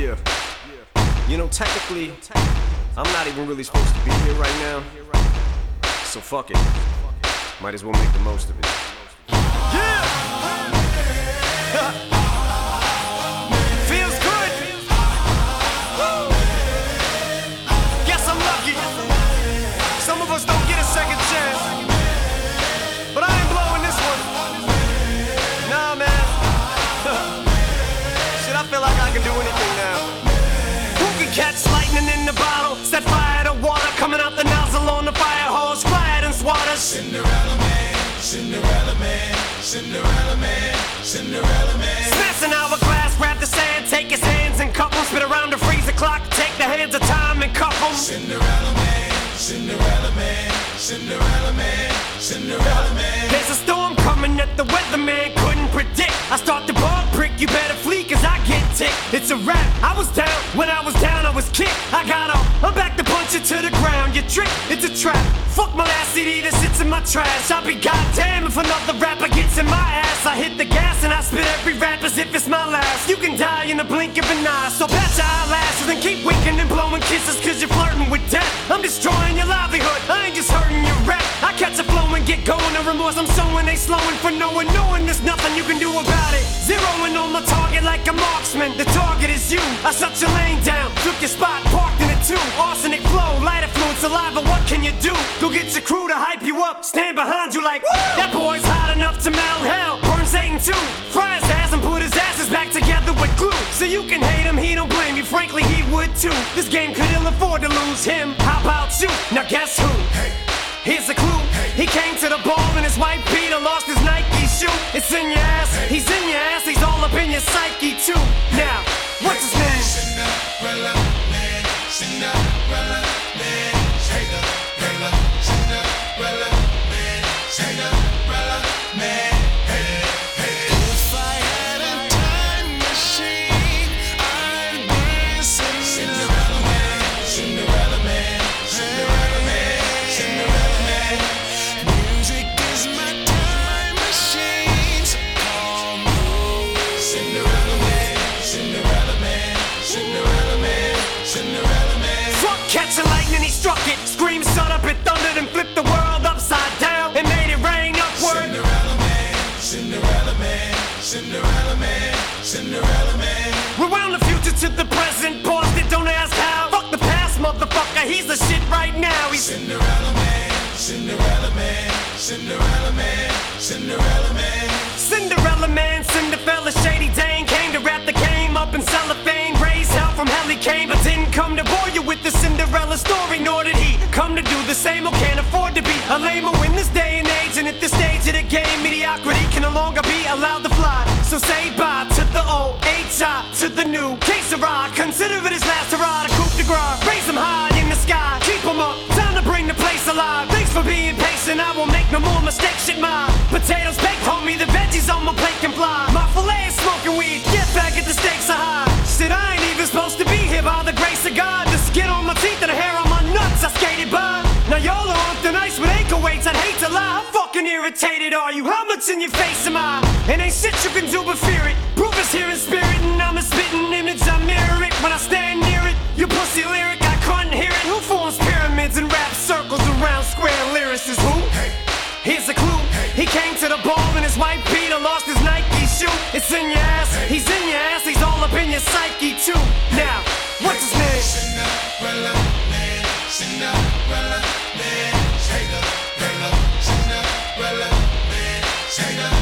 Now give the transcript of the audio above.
Yeah. You know, technically, I'm not even really supposed to be here right now. So fuck it. Might as well make the most of it. Yeah! Feels good! Woo! Guess I'm lucky. Some of us don't get a second chance. But I ain't blowing this one. Nah, man. Shit, I feel like I can do anything now. Who can catch lightning in the bottle? Set fire to water coming out the nozzle on the fire hose. Quiet and swatters. Cinderella man, Cinderella man, Cinderella man, Cinderella man. Smash an hourglass, grab the sand, take his hands and cup 'em. Spit around the freezer clock, take the hands of time and cuff 'em. Cinderella man, Cinderella man, Cinderella man, Cinderella man. There's a storm coming that the weatherman couldn't predict. I start the ball prick, you better flee cause I get ticked. It's a wrap, I was down, when I was down I was kicked. I got up, I'm back to punch it to the ground. You trick, it's a trap. Fuck my last CD that sits in my trash. I'll be goddamn if another rapper gets in my ass. I hit the gas and I spit every rap as if it's my last. You can die in the blink of an eye, so patch your eyelashes and keep winking and blowing kisses cause you're flirting with death. I'm destroying your livelihood, I ain't just hurting your rap. I catch a flow and get going, the remorse I'm sowing, they slowing for knowing there's nothing you can do about it. Zeroing on my target like a marksman, the target is you. I shut your lane down, took your spot, parked in it too. Arsenic flow, light affluent saliva, what can you do? Go get your crew to hype you up, stand behind you like, woo! That boy's hot enough to melt hell, burn Satan too. Fry his ass and put his asses back together with glue. So you can hate him, he don't blame you, frankly he would too. This game could ill afford to lose him, how about you? Now guess who? Hey. Here's a clue, he came to the ball in his white Peter, lost his Nike shoe. It's in your ass, he's in your ass, he's all up in your psyche too. Now, what's his name? Cinderella man, Cinderella man, Cinderella, Cinderella man, Cinderella man. Hey, hey. If I had a time machine, I'd bring Cinderella man, Cinderella man, Cinderella man, Cinderella man. Music is my time machine, so call me. Cinderella man, Cinderella man, Cinderella man, Cinderella man. Fuck catching lightning, he struck it. Scream, shut up, it thundered and flipped the world upside down and made it rain upward. Cinderella man, Cinderella man, Cinderella man, Cinderella man. Rewound the future to the present, paused it, don't ask how. Fuck the past, motherfucker, he's the shit right now. He's Cinderella man, Cinderella man, Cinderella man, Cinderella man. Cinderella man, Cinderella shady Dane. Came to rap the game up in cellophane. Raised hell from hell he came, but didn't come to bore you with the Cinderella story. Nor did he come to do the same or can't afford to be a lamer in this day and age. And at this stage of the game, mediocrity can no longer be allowed to fly. So say bye to the old, H.I. to the new. Case of ride, consider it his last hurrah. The coup de grace, raise him high in the sky. Keep him up, time to bring the place alive. Thanks for being patient, I won't make no more mistakes. Shit, my potatoes baked, homie, the veggies on my plate can fly. My filet is smoking weed, get back at the stakes are high. Shit, I ain't even supposed to be here by the grace of God. The skin on my teeth and the hair on my nuts, I skated by. Now y'all are on thin ice with ankle weights, I'd hate to lie. How fucking irritated are you? How much in your face am I? And ain't shit you can do but fear it. Proof is here in spirit and I'm a spitting image, I mirror it when I stand near it. You pussy lyric, I couldn't hear it. Who forms pyramids and rap circles around square lyricists? Who? Hey. Here's a clue, he came to the ball in his white Peter, lost his Nike shoe. It's in your ass, he's in your ass, he's all up in your psyche too. Now, what's his name? Cinderella man, Cinderella man, Cinderella, Cinderella man, Cinderella.